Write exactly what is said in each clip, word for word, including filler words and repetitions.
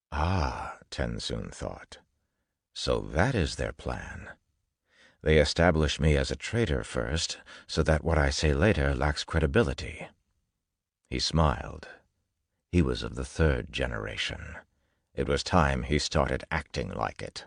Ah, Tenzin thought. So that is their plan. They establish me as a traitor first, so that what I say later lacks credibility. He smiled. He was of the third generation. It was time he started acting like it.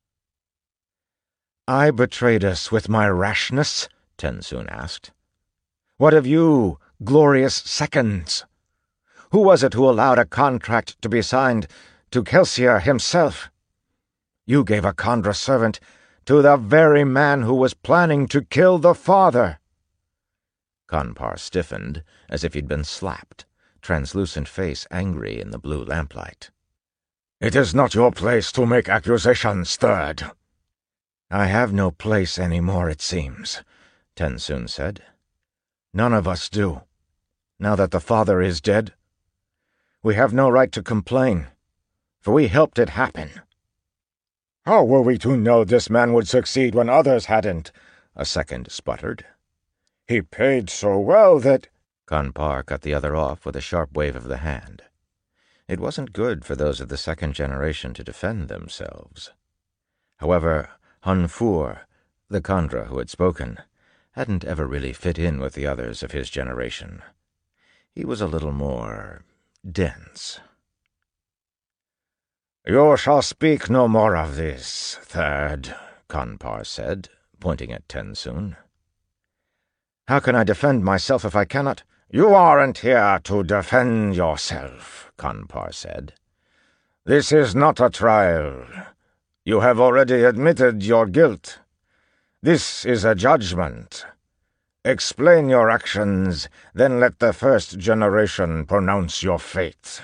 "I betrayed us with my rashness?" Tenzin asked. "What of you, glorious seconds? Who was it who allowed a contract to be signed to Kelsier himself? You gave a Kandra servant to the very man who was planning to kill the father." Kanpar stiffened, as if he'd been slapped, translucent face angry in the blue lamplight. "It is not your place to make accusations, Third." "I have no place any more, it seems," Tenzin said. "None of us do, now that the father is dead. We have no right to complain, for we helped it happen." "How were we to know this man would succeed when others hadn't?" a second sputtered. "He paid so well that—" Kanpar cut the other off with a sharp wave of the hand. It wasn't good for those of the second generation to defend themselves. However, Hanfur, the Kandra who had spoken, hadn't ever really fit in with the others of his generation. He was a little more dense. "You shall speak no more of this, Third," Kanpar said, pointing at Tenzin. "How can I defend myself if I cannot—" "You aren't here to defend yourself," Kanpar said. "This is not a trial. You have already admitted your guilt. This is a judgment. Explain your actions, then let the first generation pronounce your fate."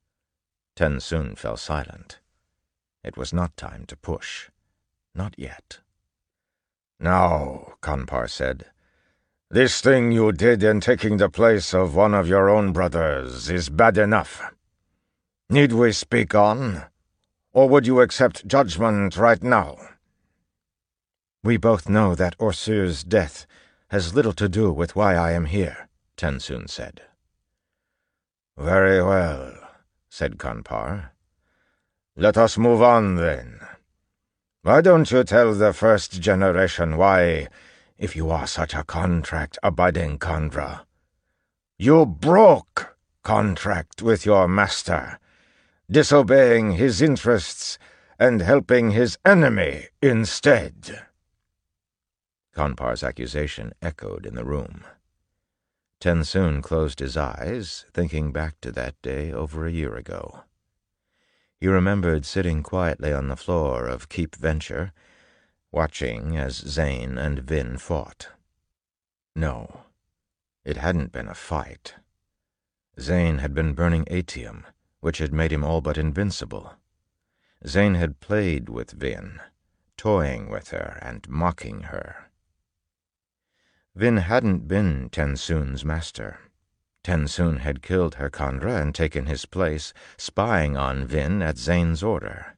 Tenzin fell silent. It was not time to push. Not yet. "Now," Kanpar said, "this thing you did in taking the place of one of your own brothers is bad enough. Need we speak on, or would you accept judgment right now?" "We both know that Orsur's death has little to do with why I am here," Tenzin said. "Very well," said Kanpar. "Let us move on, then. Why don't you tell the first generation why, if you are such a contract-abiding Kandra, you broke contract with your master, disobeying his interests and helping his enemy instead?" Kanpar's accusation echoed in the room. Tenzin closed his eyes, thinking back to that day over a year ago. He remembered sitting quietly on the floor of Keep Venture, watching as Zane and Vin fought. No, it hadn't been a fight. Zane had been burning Atium, which had made him all but invincible. Zane had played with Vin, toying with her and mocking her. Vin hadn't been Tenzin's master. Tenzin had killed her Kandra and taken his place, spying on Vin at Zane's order.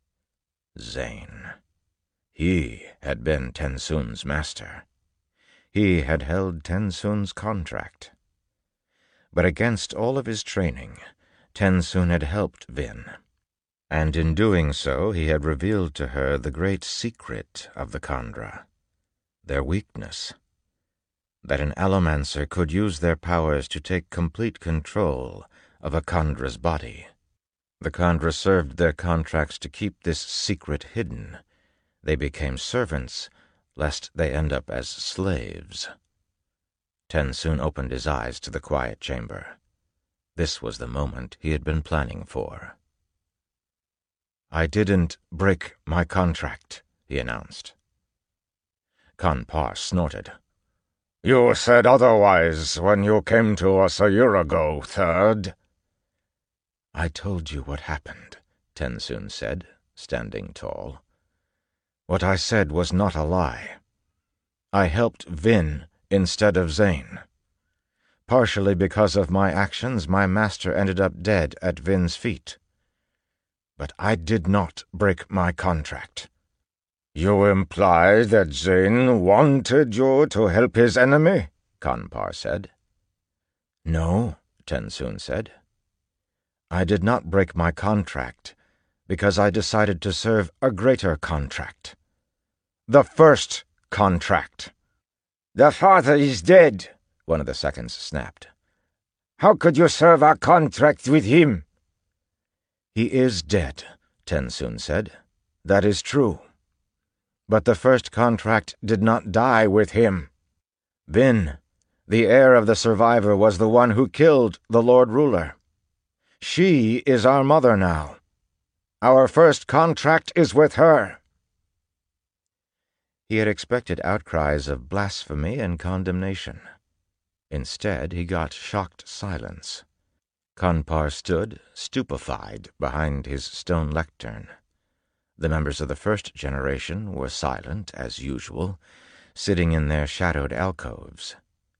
Zane. He had been Tenzin's master. He had held Tenzin's contract. But against all of his training, Tenzin had helped Vin. And in doing so, he had revealed to her the great secret of the Kandra, their weakness. That an Allomancer could use their powers to take complete control of a Kandra's body. The Kandra served their contracts to keep this secret hidden. They became servants, lest they end up as slaves. Tenzin opened his eyes to the quiet chamber. This was the moment he had been planning for. "I didn't break my contract," he announced. Kanpar snorted. "You said otherwise when you came to us a year ago, Third." "I told you what happened," Tenzin said, standing tall. "What I said was not a lie. I helped Vin instead of Zane. Partially because of my actions, my master ended up dead at Vin's feet. But I did not break my contract." "You imply that Zane wanted you to help his enemy?" Kanpar said. "No," Tenzin said. "I did not break my contract, because I decided to serve a greater contract. The first contract. "The father is dead," one of the seconds snapped. "How could you serve our contract with him?" "He is dead," Tensoon said. "That is true. But the first contract did not die with him. Vin, the heir of the survivor, was the one who killed the Lord Ruler. She is our mother now. Our first contract is with her." He had expected outcries of blasphemy and condemnation. Instead, he got shocked silence. Kanpar stood, stupefied, behind his stone lectern. The members of the first generation were silent, as usual, sitting in their shadowed alcoves.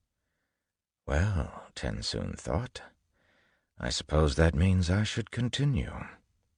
Well, Tensoon thought, I suppose that means I should continue.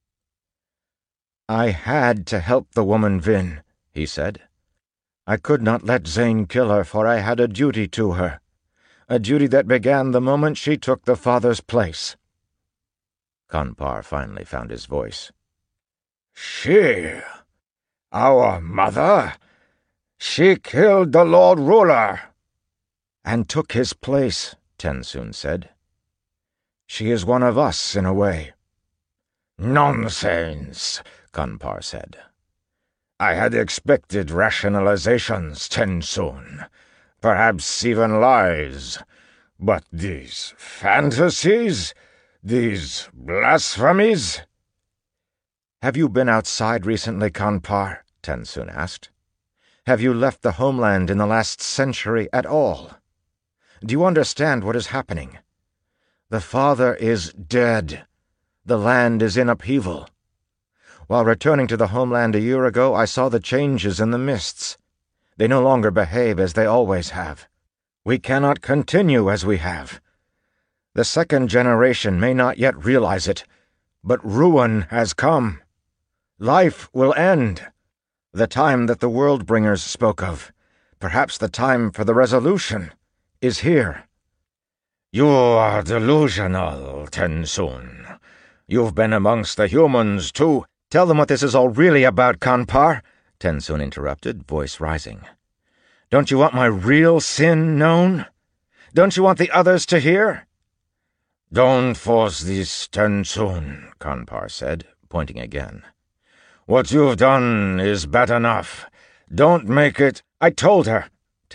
"I had to help the woman, Vin," he said. "I could not let Zane kill her, for I had a duty to her, a duty that began the moment she took the father's place." Kanpar finally found his voice. "She, our mother, she killed the Lord Ruler." "And took his place," Tensoon said. "She is one of us, in a way." "Nonsense," Kanpar said. "I had expected rationalizations, Tensoon, perhaps even lies. But these fantasies, these blasphemies—" "Have you been outside recently, Kanpar?" Tensoon asked. "Have you left the homeland in the last century at all? Do you understand what is happening? The father is dead. The land is in upheaval. While returning to the homeland a year ago, I saw the changes in the mists. They no longer behave as they always have. We cannot continue as we have. The second generation may not yet realize it, but ruin has come. Life will end. The time that the World-Bringers spoke of, perhaps the time for the resolution, is here." "You are delusional, Tensoon. You've been amongst the humans, too." "Tell them what this is all really about, Kanpar," Tensoon interrupted, voice rising. "Don't you want my real sin known? Don't you want the others to hear?" "Don't force this, Tensoon," Kanpar said, pointing again. "What you've done is bad enough. Don't make it—" "I told her,"